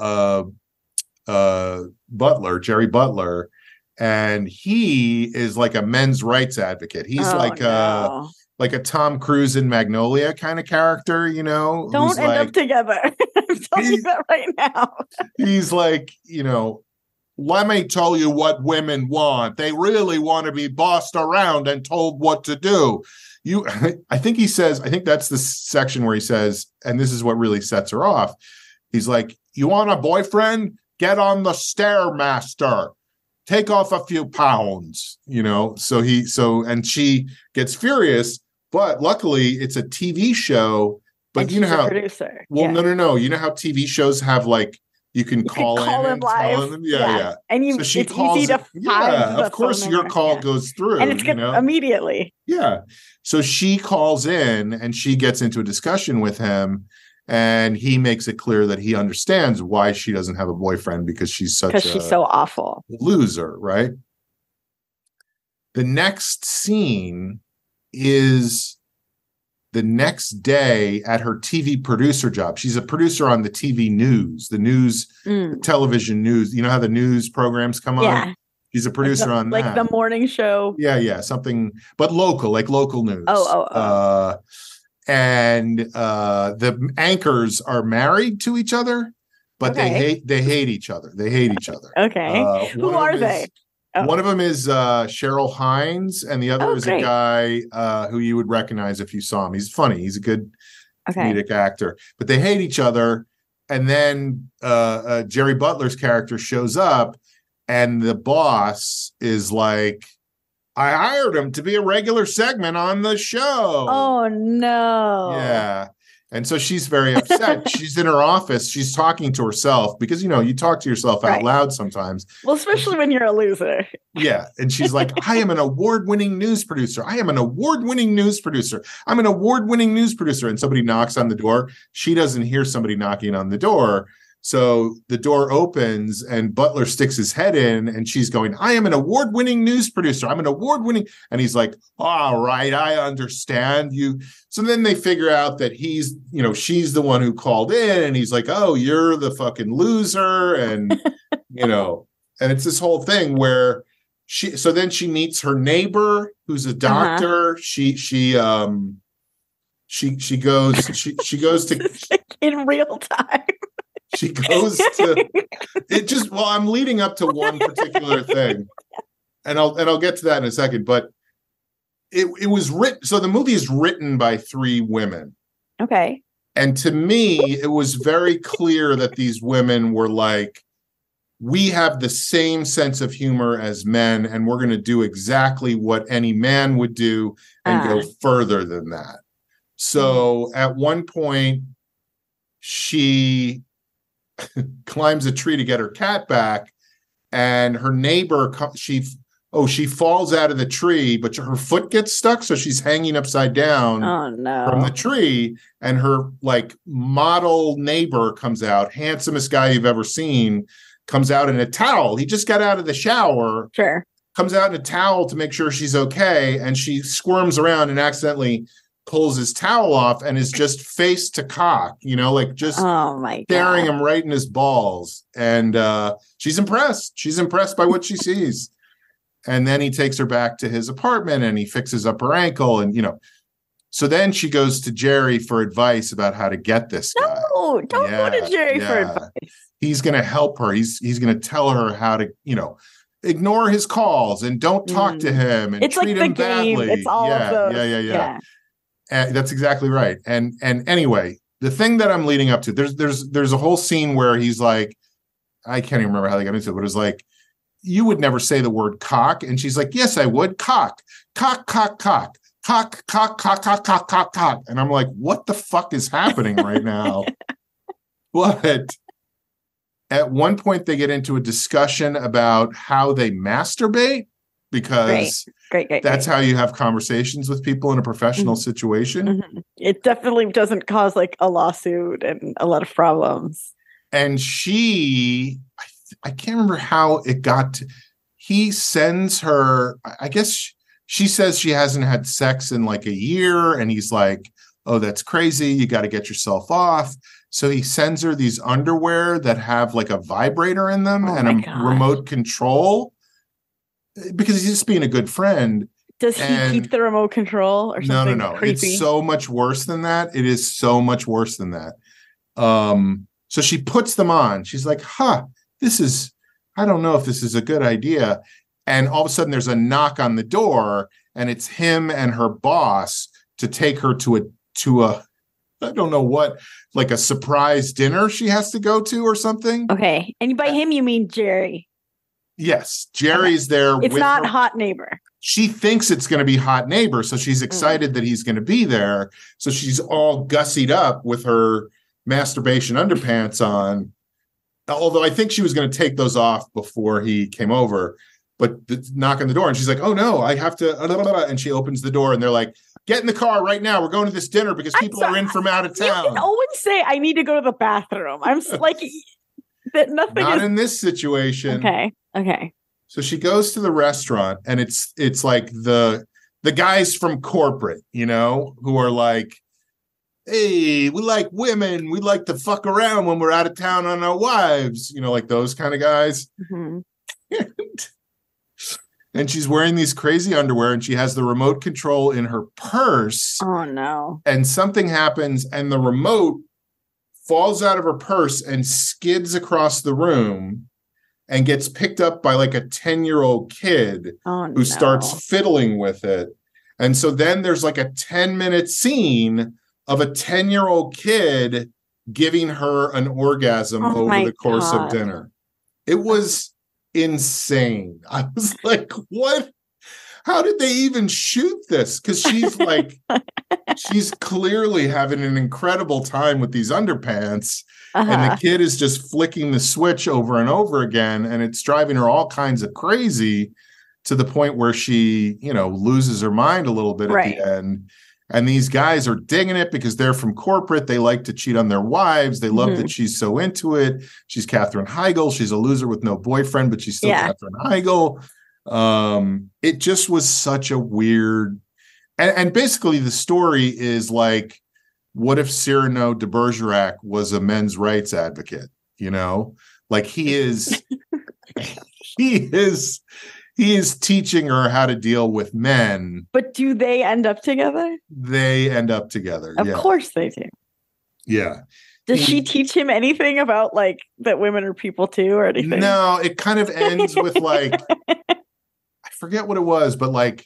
Butler, Jerry Butler, and he is like a men's rights advocate. He's like a Tom Cruise in Magnolia kind of character, Don't end up together. I'm telling you that right now. He's like, let me tell you what women want. They really want to be bossed around and told what to do. I think that's the section where he says, and this is what really sets her off. He's like, you want a boyfriend? Get on the Stairmaster. Take off a few pounds, and she gets furious, but luckily it's a TV show. But and you know how producer. Well, no. You know how TV shows have like you can call in live. Yeah. And so she it's calls easy to find of course your call goes through. And it's good immediately. Yeah. So she calls in and she gets into a discussion with him. And he makes it clear that he understands why she doesn't have a boyfriend because she's so awful loser, right? The next scene is the next day at her TV producer job. She's a producer on the TV news, television news. You know how the news programs come on? She's a producer on that. Like the morning show. Yeah. Something, but local news. And the anchors are married to each other, but they hate each other. Okay. Who are they? One of them is Cheryl Hines, and the other is a guy who you would recognize if you saw him. He's funny. He's a good comedic actor. But they hate each other. And then Jerry Butler's character shows up, and the boss is like, I hired him to be a regular segment on the show. Oh, no. Yeah. And so she's very upset. She's in her office. She's talking to herself because, you talk to yourself out loud sometimes. Well, especially when you're a loser. Yeah. And she's like, I am an award-winning news producer. I'm an award-winning news producer. And somebody knocks on the door. She doesn't hear somebody knocking on the door. So the door opens and Butler sticks his head in and she's going, I am an award-winning news producer. I'm an award-winning. And he's like, all right, I understand you. So then they figure out that he's, she's the one who called in and he's like, oh, you're the fucking loser. And, and it's this whole thing where then she meets her neighbor who's a doctor. She goes to in real time. She goes to it just I'm leading up to one particular thing. And I'll get to that in a second, but it was written. So the movie is written by 3 women. Okay. And to me, it was very clear that these women were like, we have the same sense of humor as men, and we're going to do exactly what any man would do and go further than that. So at one point, she climbs a tree to get her cat back, and her neighbor she falls out of the tree, but her foot gets stuck, so she's hanging upside down from the tree, and her like model neighbor comes out, handsomest guy you've ever seen, comes out in a towel. He just got out of the shower. Sure. Comes out in a towel to make sure she's okay, and she squirms around and accidentally pulls his towel off and is just face to cock, just staring him right in his balls. And she's impressed. She's impressed by what she sees. And then he takes her back to his apartment and he fixes up her ankle. And, so then she goes to Jerry for advice about how to get this guy. No, don't go to Jerry for advice. He's going to help her. He's going to tell her how to, ignore his calls and don't talk to him and treat him badly. It's all of those. Yeah. That's exactly right. And anyway, the thing that I'm leading up to, there's a whole scene where he's like, I can't even remember how they got into it, but it's like, you would never say the word cock. And she's like, yes, I would. Cock, cock, cock, cock, cock, cock, cock, cock, cock, cock, cock. And I'm like, what the fuck is happening right now? But at one point they get into a discussion about how they masturbate, because Great. That's how you have conversations with people in a professional situation. Mm-hmm. It definitely doesn't cause like a lawsuit and a lot of problems. And I can't remember how it got to, he sends her, I guess she says she hasn't had sex in like a year. And he's like, oh, that's crazy. You got to get yourself off. So he sends her these underwear that have like a vibrator in them and a remote control, because he's just being a good friend. Does he keep the remote control or something? No. Creepy? It's so much worse than that. It is so much worse than that. So she puts them on. She's like, I don't know if this is a good idea. And all of a sudden there's a knock on the door, and it's him and her boss to take her to a I don't know what, like a surprise dinner she has to go to or something. Okay. And by him, you mean Jerry. Yes. Jerry's there. It's not hot neighbor. She thinks it's going to be hot neighbor. So she's excited that he's going to be there. So she's all gussied up with her masturbation underpants on. Although I think she was going to take those off before he came over, but the knock on the door and she's like, oh no, I have to, and she opens the door and they're like, get in the car right now. We're going to this dinner because people are in from out of town. You can always say, I need to go to the bathroom. I'm like, that nothing Not in this situation. Okay. So she goes to the restaurant and it's like the guys from corporate, who are like, hey, we like women. We like to fuck around when we're out of town on our wives, like those kind of guys. Mm-hmm. And she's wearing these crazy underwear and she has the remote control in her purse. Oh, no. And something happens and the remote falls out of her purse and skids across the room and gets picked up by like a 10-year-old kid who starts fiddling with it. And so then there's like a 10-minute scene of a 10-year-old kid giving her an orgasm over the course of dinner. It was insane. I was like, what? How did they even shoot this? Because she's like, she's clearly having an incredible time with these underpants. And the kid is just flicking the switch over and over again. And it's driving her all kinds of crazy to the point where she, loses her mind a little bit at the end. And these guys are digging it because they're from corporate. They like to cheat on their wives. They love Mm-hmm. that she's so into it. She's Katherine Heigl. She's a loser with no boyfriend, but she's still Katherine Heigl. It just was such a weird, and basically the story is like, what if Cyrano de Bergerac was a men's rights advocate? You know, like he is teaching her how to deal with men. But do they end up together? They end up together. Of course they do. Yeah. Does she teach him anything about like that women are people too or anything? No, it kind of ends with like, I forget what it was, but like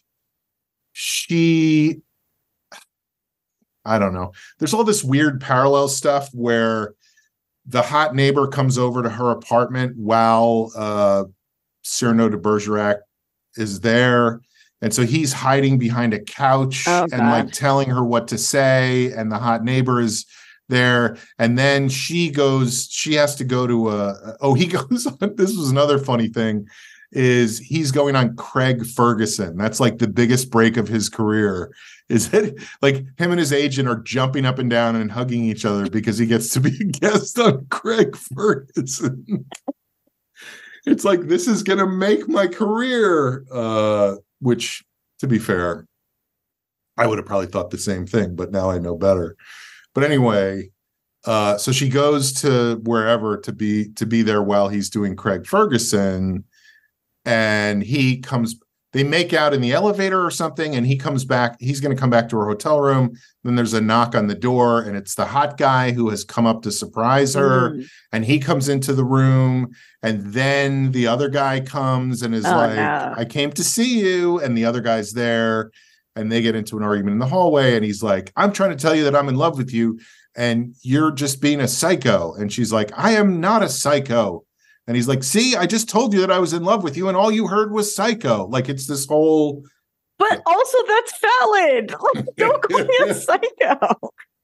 I don't know. There's all this weird parallel stuff where the hot neighbor comes over to her apartment while Cyrano de Bergerac is there. And so he's hiding behind a couch and like telling her what to say. And the hot neighbor is there. And then she has to go to he goes on. This was another funny thing is he's going on Craig Ferguson. That's like the biggest break of his career is that like him and his agent are jumping up and down and hugging each other because he gets to be a guest on Craig Ferguson. It's like, this is going to make my career, which, to be fair, I would have probably thought the same thing, but now I know better. But anyway, so she goes to wherever to be there while he's doing Craig Ferguson, and they make out in the elevator or something, and he comes back. He's going to come back to her hotel room. Then there's a knock on the door, and it's the hot guy who has come up to surprise her. And he comes into the room, and then the other guy comes and is I came to see you. And the other guy's there, and they get into an argument in the hallway. And he's like, I'm trying to tell you that I'm in love with you, and you're just being a psycho. And she's like, I am not a psycho. And he's like, see, I just told you that I was in love with you, and all you heard was psycho. Like, it's this whole... But also, that's valid. Like, don't call me a psycho.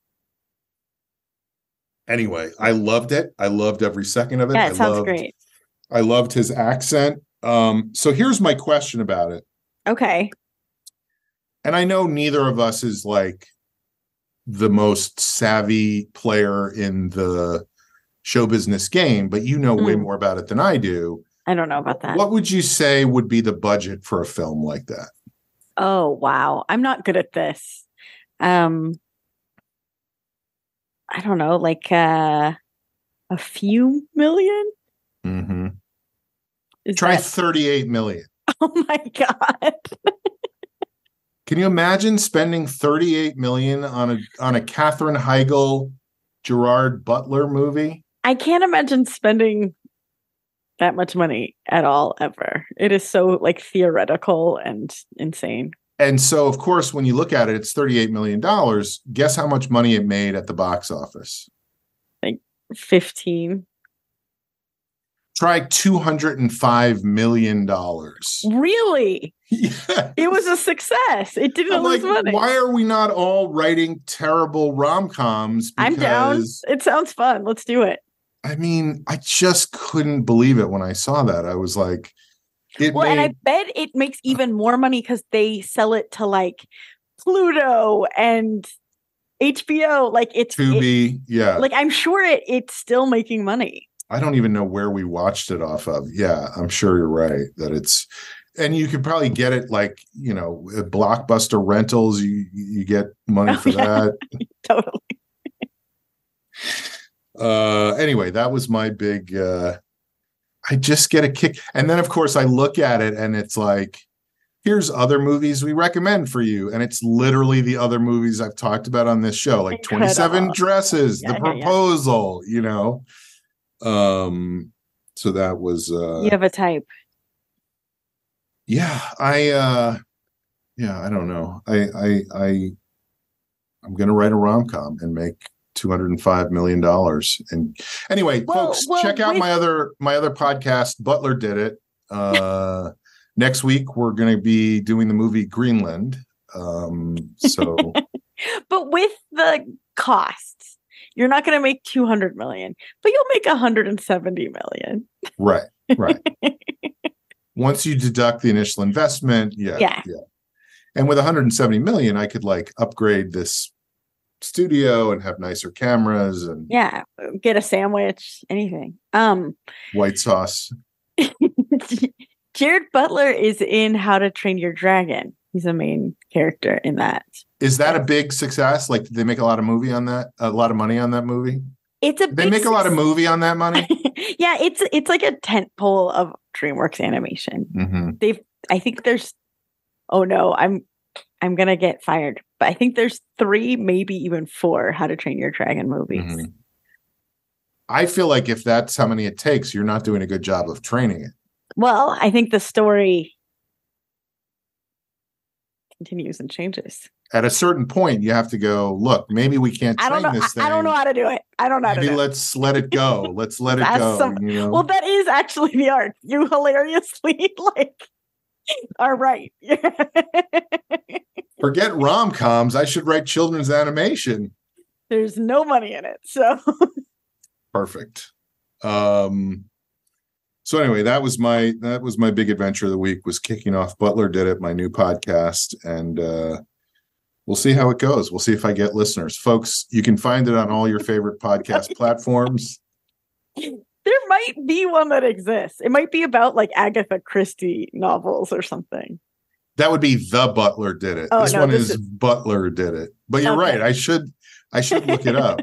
Anyway, I loved it. I loved every second of it. Yeah, it sounds great. I loved his accent. So here's my question about it. Okay. And I know neither of us is like the most savvy player in the show business game, but you know way more about it than I do. I don't know about that. What would you say would be the budget for a film like that? Oh, wow. I'm not good at this. I don't know, like a few million? Mm-hmm. Try 38 million. Oh my God. Can you imagine spending 38 million on a Katherine Heigl, Gerard Butler movie? I can't imagine spending that much money at all, ever. It is so like theoretical and insane. And so, of course, when you look at it, it's $38 million. Guess how much money it made at the box office? Like 15. Try $205 million. Really? Yeah. It was a success. It didn't lose money. Why are we not all writing terrible rom-coms? I'm down. It sounds fun. Let's do it. I mean, I just couldn't believe it when I saw that. I was like, and I bet it makes even more money because they sell it to like Pluto and HBO. Like it's Tubi, yeah. Like I'm sure it's still making money. I don't even know where we watched it off of. Yeah, I'm sure you're right that it's, and you could probably get it like, you know, at Blockbuster Rentals. You get money for that. Totally. Anyway, that was my big. I just get a kick, and then of course I look at it, and it's like, here's other movies we recommend for you, and it's literally the other movies I've talked about on this show, like 27 Dresses, The Proposal, you know. So that was you have a type. Yeah, I don't know. I'm gonna write a rom-com and make $205 million. And anyway, folks, check out my other podcast. Butler Did It. Next week we're going to be doing the movie Greenland. So, but with the costs, you're not going to make 200 million, but you'll make 170 million. Right. Once you deduct the initial investment, yeah. And with 170 million, I could like upgrade this studio and have nicer cameras and Yeah, get a sandwich, anything. white sauce. Jared Butler is in How to Train Your Dragon. He's a main character in that. Is that a big success? Like, did they make a lot of money on that movie? Did they make a lot of movie on that money? Yeah, it's like a tentpole of DreamWorks Animation. Mm-hmm. I think there's. Oh no, I'm gonna get fired. But I think there's 3, maybe even 4 How to Train Your Dragon movies. Mm-hmm. I feel like if that's how many it takes, you're not doing a good job of training it. Well, I think the story continues and changes. At a certain point, you have to go, look, maybe we can't train this thing. I don't know how to do it. I don't know how to do it. Let's let it go. Let's let it go. Well, that is actually the art. You hilariously are right. Forget rom-coms. I should write children's animation. There's no money in it. So perfect. So anyway, that was my big adventure of the week, was kicking off Butler Did It, my new podcast, and we'll see how it goes. We'll see if I get listeners. Folks, you can find it on all your favorite podcast platforms. There might be one that exists. It might be about like Agatha Christie novels or something. That would be The Butler Did It. Oh, this one is Butler Did It. But you're right. I should look it up,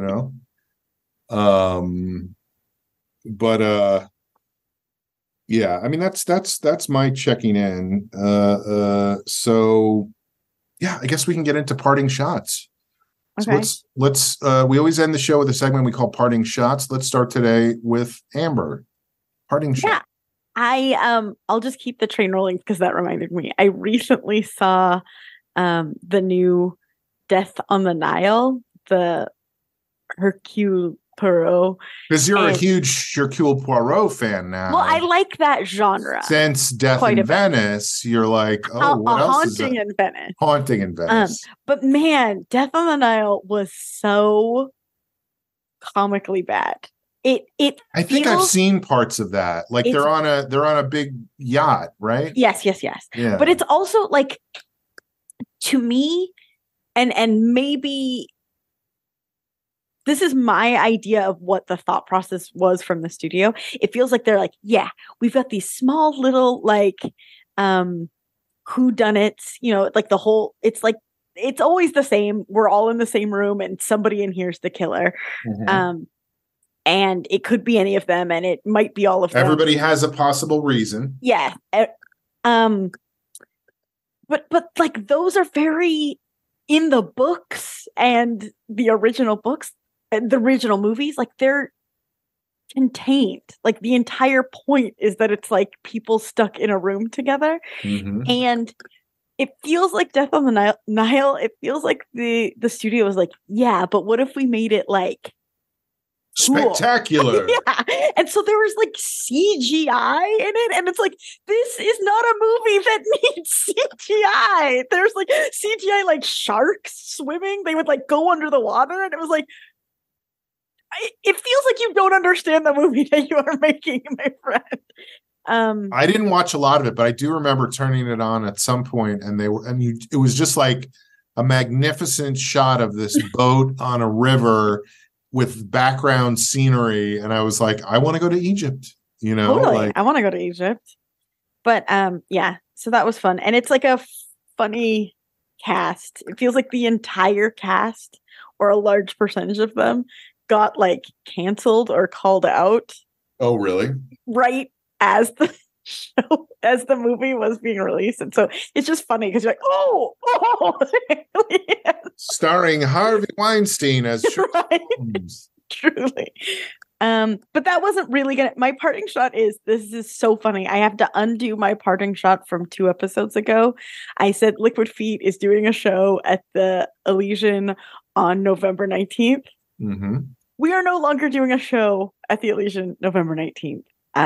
But yeah, I mean that's my checking in. So yeah, I guess we can get into parting shots. Okay. So let's we always end the show with a segment we call parting shots. Let's start today with Amber. Parting shot. Yeah. I'll just keep the train rolling because that reminded me. I recently saw the new Death on the Nile, the Hercule Poirot. Because you're a huge Hercule Poirot fan now. Well, I like that genre. Since Death in Venice, you're like, oh, what else is that? Haunting in Venice. Haunting in Venice. But man, Death on the Nile was so comically bad. I think I've seen parts of that. Like they're on a big yacht, right? Yes. Yeah. But it's also like, to me, and maybe this is my idea of what the thought process was from the studio. It feels like they're like, yeah, we've got these small little like whodunits, like the whole, it's like, it's always the same. We're all in the same room and somebody in here's the killer. Mm-hmm. And it could be any of them, and it might be all of them. Everybody has a possible reason. Yeah. But like those are very in the books and the original books. The original movies, like they're contained. Like the entire point is that it's like people stuck in a room together. Mm-hmm. And it feels like Death on the Nile. It feels like the studio was like, yeah, but what if we made it like spectacular? Yeah. And so there was like CGI in it, and it's like, this is not a movie that needs CGI. There's like CGI like sharks swimming. They would like go under the water, and it was like, it feels like you don't understand the movie that you are making, my friend. I didn't watch a lot of it, but I do remember turning it on at some point, and it was just like a magnificent shot of this boat on a river with background scenery, and I was like, I want to go to Egypt. Totally. I want to go to Egypt. But yeah, so that was fun, and it's like a funny cast. It feels like the entire cast, or a large percentage of them, got like canceled or called out. Oh, really? Right as the show, as the movie was being released. And so it's just funny because you're like, oh. Yeah. Starring Harvey Weinstein as right. Truly. But that wasn't really my parting shot this is so funny. I have to undo my parting shot from 2 episodes ago. I said Liquid Feet is doing a show at the Elysian on November 19th. Mm-hmm. We are no longer doing a show at the Elysian November 19th.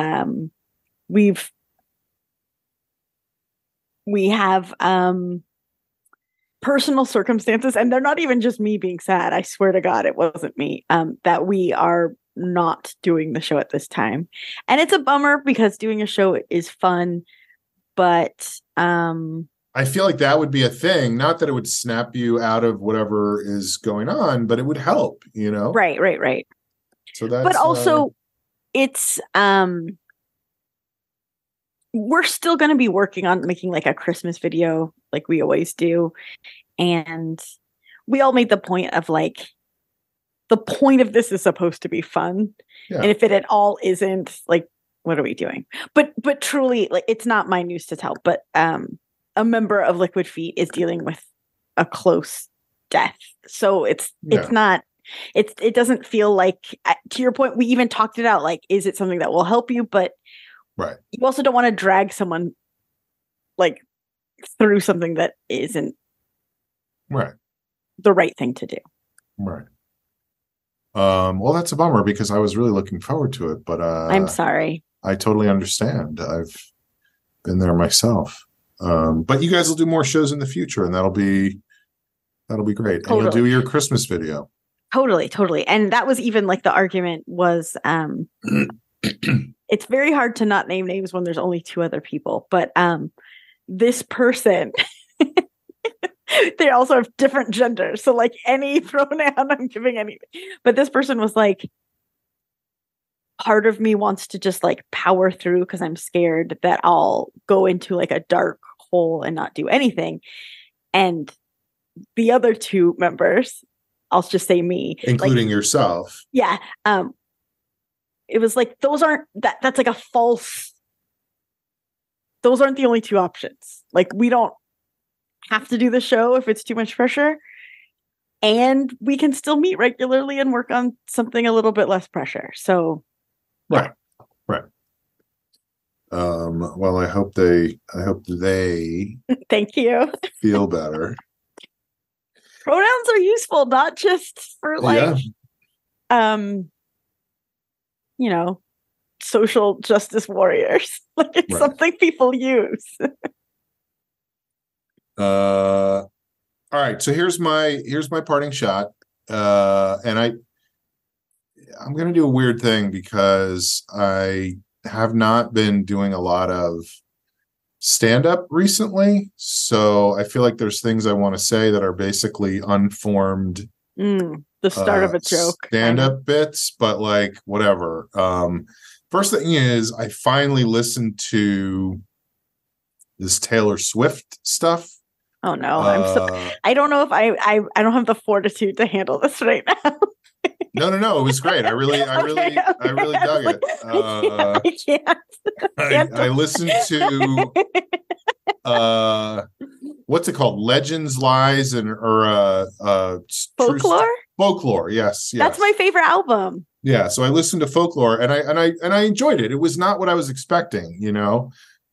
We have personal circumstances, and they're not even just me being sad. I swear to God, it wasn't me. That we are not doing the show at this time, and it's a bummer because doing a show is fun. But I I feel like that would be a thing. Not that it would snap you out of whatever is going on, but it would help, you know? Right. So that's, but also it's we're still going to be working on making like a Christmas video like we always do. And we all made the point of like, the point of this is supposed to be fun. Yeah. And if it at all isn't, like, what are we doing? But truly, like, it's not my news to tell, but a member of Liquid Feet is dealing with a close death. So it's not, it doesn't feel like, to your point, we even talked it out. Like, is it something that will help you? But right. You also don't want to drag someone like through something that isn't right. the right thing to do. Right. Well, that's a bummer because I was really looking forward to it, but I'm sorry. I totally understand. I've been there myself. But you guys will do more shows in the future, and that'll be great. Totally. And you'll do your Christmas video. Totally. And that was even like the argument was it's very hard to not name names when there's only two other people, but this person they also have different genders. So like any pronoun I'm giving anything. But this person was like, part of me wants to just like power through because I'm scared that I'll go into like a dark hole and not do anything. And the other two members, I'll just say me. Including like, yourself. Yeah. It was like, those aren't, that's like a false, those aren't the only two options. Like we don't have to do the show if it's too much pressure. And we can still meet regularly and work on something a little bit less pressure. So Right. Well, I hope they thank you. Feel better. Pronouns are useful, not just for like, you know, social justice warriors. Like it's something people use. All right. So here's my parting shot. And I'm going to do a weird thing because I have not been doing a lot of stand-up recently. So I feel like there's things I want to say that are basically unformed. The start of a joke. Stand-up bits, but like whatever. First thing is I finally listened to this Taylor Swift stuff. Oh no. I don't know if I don't have the fortitude to handle this right now. No. It was great. I really dug it. I listened to what's it called? Legends, Lies, or Folklore? Folklore, yes. That's my favorite album. Yeah, so I listened to Folklore and I enjoyed it. It was not what I was expecting, you know.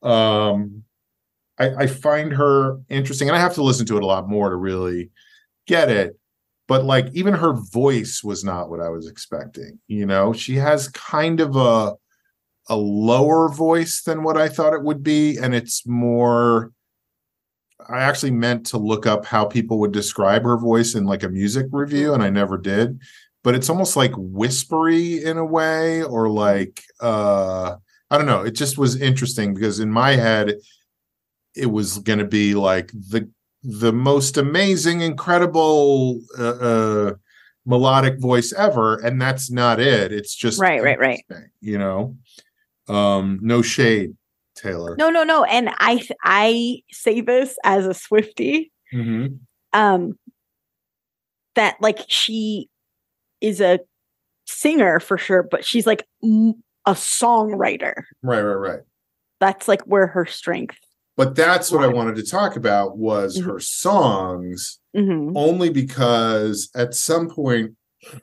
I find her interesting, and I have to listen to it a lot more to really get it. But like even her voice was not what I was expecting. You know, she has kind of a lower voice than what I thought it would be. And it's more, I actually meant to look up how people would describe her voice in like a music review, and I never did. But it's almost like whispery in a way, or like, I don't know. It just was interesting because in my head, it was going to be like the most amazing, incredible melodic voice ever, and that's not it. It's just right. You know, no shade, Taylor. No. And I say this as a Swiftie, that like she is a singer for sure, but she's like a songwriter. Right. That's like where her strength. But that's what I wanted to talk about was her songs, only because at some point,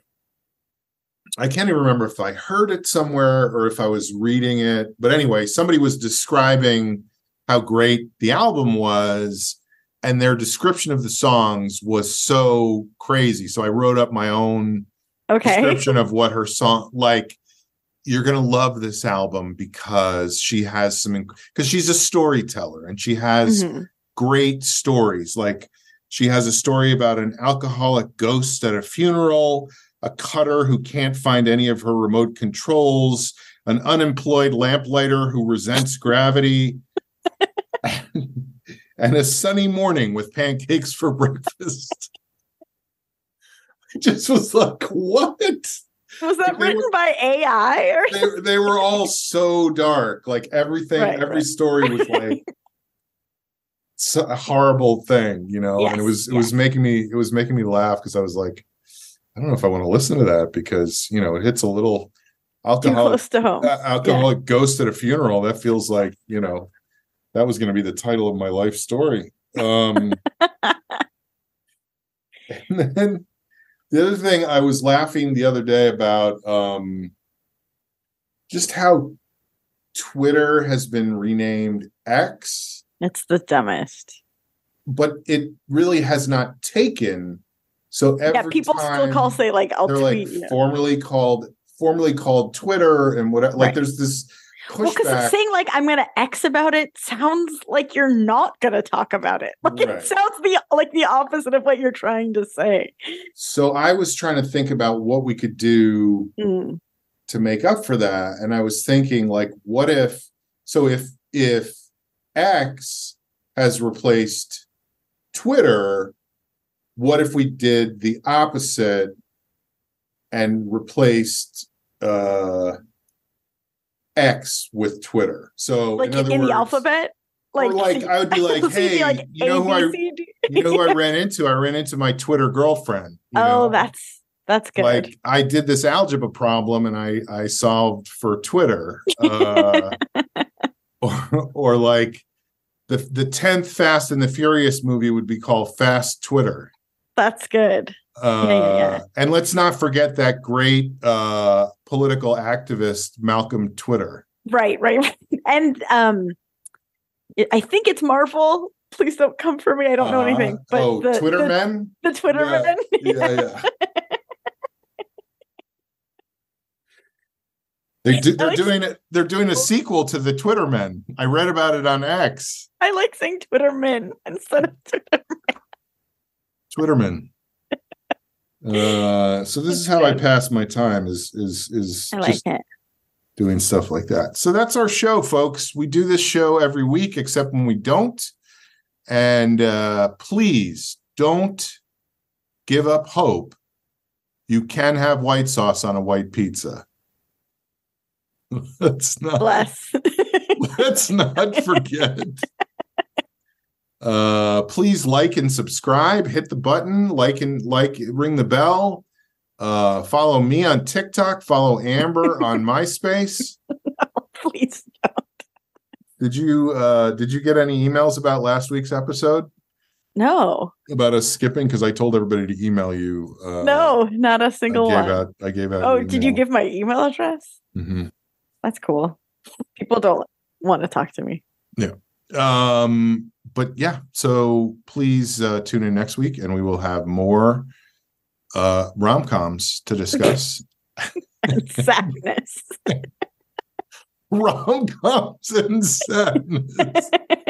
I can't even remember if I heard it somewhere or if I was reading it. But anyway, somebody was describing how great the album was, and their description of the songs was so crazy. So I wrote up my own description of what her song, like, you're going to love this album because she has because she's a storyteller and she has great stories. Like she has a story about an alcoholic ghost at a funeral, a cutter who can't find any of her remote controls, an unemployed lamplighter who resents gravity, and a sunny morning with pancakes for breakfast. I just was like, what? Was that written by AI? Or they were all so dark. Like everything, every story was like a horrible thing, you know. Yes, and it was making me laugh because I was like, I don't know if I want to listen to that because, you know, it hits a little alcoholic, too close to home. Alcoholic ghost at a funeral. That feels like, you know, that was going to be the title of my life story. And then the other thing, I was laughing the other day about just how Twitter has been renamed X. It's the dumbest. But it really has not taken. So every people time say like, I'll tweet. Like formerly called Twitter and whatever. Like there's this pushback. Well, because saying like I'm going to X about it sounds like you're not going to talk about it. Like it sounds the opposite of what you're trying to say. So I was trying to think about what we could do to make up for that, and I was thinking like, what if? So if X has replaced Twitter, what if we did the opposite and replaced X with Twitter? So like in the alphabet, like I would be like, hey, like you know who I ran into? I ran into my Twitter girlfriend. Oh, that's good. Like I did this algebra problem and I solved for Twitter, or like the 10th Fast and the Furious movie would be called Fast Twitter. That's good. And let's not forget that great political activist Malcolm Twitter. Right. And I think it's Marvel. Please don't come for me. I don't know anything. But the Twitter men? The Twitter men. Yeah. They're doing a sequel to the Twitter men. I read about it on X. I like saying Twitter men instead of Twitter men. Twitterman. So this is how I pass my time is I like just it. Doing stuff like that. So that's our show, folks. We do this show every week, except when we don't. And please don't give up hope. You can have white sauce on a white pizza. Let's not forget. Please like and subscribe, hit the button, ring the bell. Follow me on TikTok, follow Amber on MySpace. No, please don't. Did you get any emails about last week's episode? No. About us skipping? Because I told everybody to email you. No, not a single one. I gave out. Oh, did you give my email address? Mm-hmm. That's cool. People don't want to talk to me. Yeah. But yeah, so please tune in next week and we will have more rom-coms to discuss. Sadness. Rom-coms and sadness.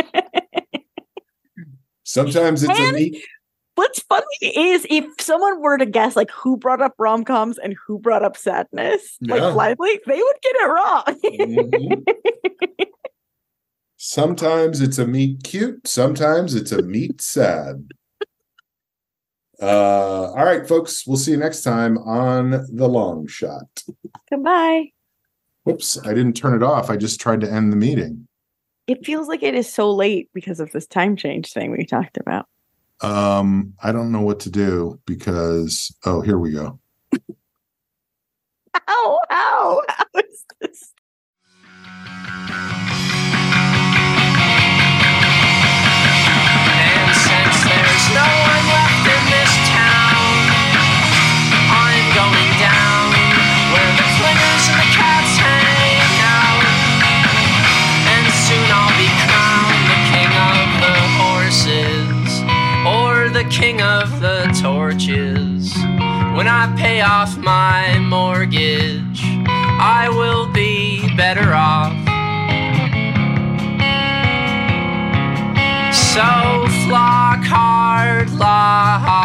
Sometimes it's a neat. What's funny is if someone were to guess like who brought up rom-coms and who brought up sadness, like blindly, they would get it wrong. Mm-hmm. Sometimes it's a meet cute. Sometimes it's a meet sad. All right, folks. We'll see you next time on The Long Shot. Goodbye. Whoops. I didn't turn it off. I just tried to end the meeting. It feels like it is so late because of this time change thing we talked about. I don't know what to do because, here we go. How is this? And since there's no one left in this town, I'm going down where the flingers and the cats hang out. And soon I'll be crowned the king of the horses, or the king of the torches. When I pay off my mortgage, I will be better off. So flock hard, la